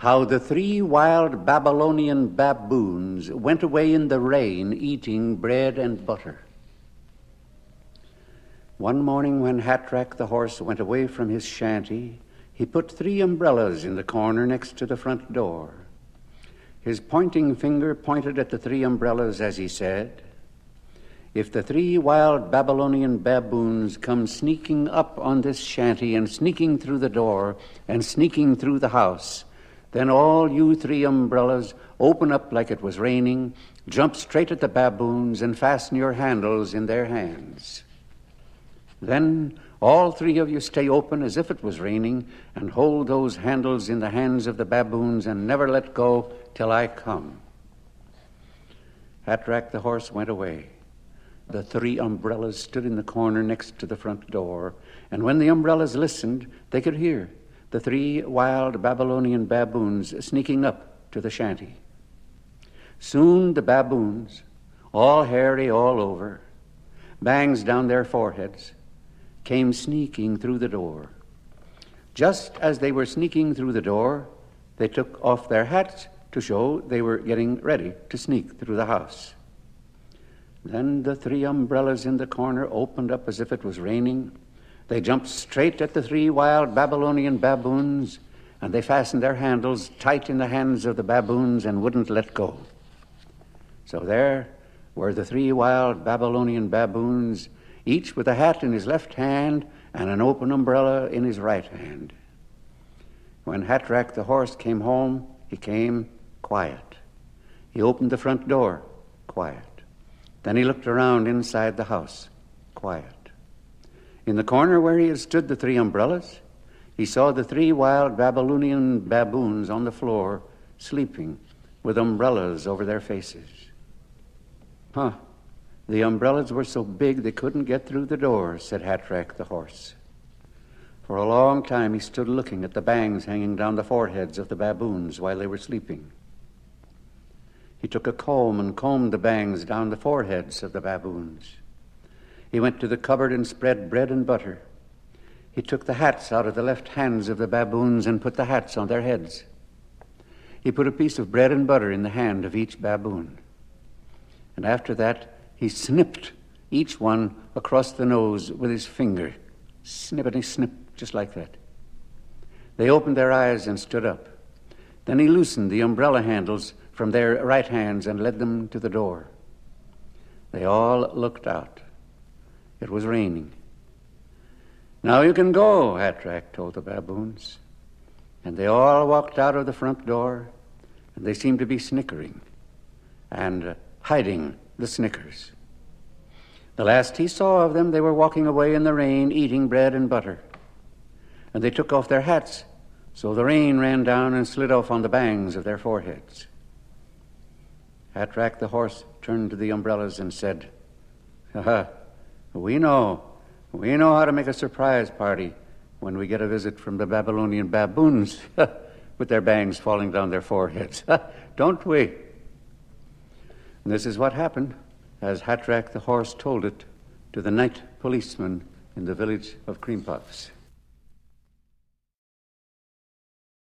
how the 3 wild Babylonian baboons went away in the rain eating bread and butter. One morning when Hatrack the horse went away from his shanty, he put 3 umbrellas in the corner next to the front door. His pointing finger pointed at the 3 umbrellas as he said, "If the 3 wild Babylonian baboons come sneaking up on this shanty and sneaking through the door and sneaking through the house, then all you 3 umbrellas open up like it was raining, jump straight at the baboons, and fasten your handles in their hands. Then all 3 of you stay open as if it was raining and hold those handles in the hands of the baboons and never let go till I come." Hatrack the horse went away. The 3 umbrellas stood in the corner next to the front door, and when the umbrellas listened, they could hear the 3 wild Babylonian baboons sneaking up to the shanty. Soon the baboons, all hairy all over, bangs down their foreheads, came sneaking through the door. Just as they were sneaking through the door, they took off their hats to show they were getting ready to sneak through the house. Then the 3 umbrellas in the corner opened up as if it was raining. They jumped straight at the 3 wild Babylonian baboons, and they fastened their handles tight in the hands of the baboons and wouldn't let go. So there were the 3 wild Babylonian baboons, each with a hat in his left hand and an open umbrella in his right hand. When Hatrack the horse came home, he came quiet. He opened the front door, quiet. Then he looked around inside the house, quiet. In the corner where he had stood the 3 umbrellas, he saw the 3 wild Babylonian baboons on the floor, sleeping with umbrellas over their faces. The umbrellas were so big they couldn't get through the door, said Hatrack the horse. For a long time he stood looking at the bangs hanging down the foreheads of the baboons while they were sleeping. He took a comb and combed the bangs down the foreheads of the baboons. He went to the cupboard and spread bread and butter. He took the hats out of the left hands of the baboons and put the hats on their heads. He put a piece of bread and butter in the hand of each baboon. And after that, he snipped each one across the nose with his finger. Snippety snip, just like that. They opened their eyes and stood up. Then he loosened the umbrella handles from their right hands and led them to the door. They all looked out. It was raining. "Now you can go," Hatrack told the baboons. And they all walked out of the front door, and they seemed to be snickering and hiding the snickers. The last he saw of them, they were walking away in the rain, eating bread and butter. And they took off their hats, so the rain ran down and slid off on the bangs of their foreheads. Hatrack the horse turned to the umbrellas and said, We know how to make a surprise party when we get a visit from the Babylonian baboons with their bangs falling down their foreheads. Don't we?" And this is what happened as Hatrack the horse told it to the night policeman in the village of Cream Puffs.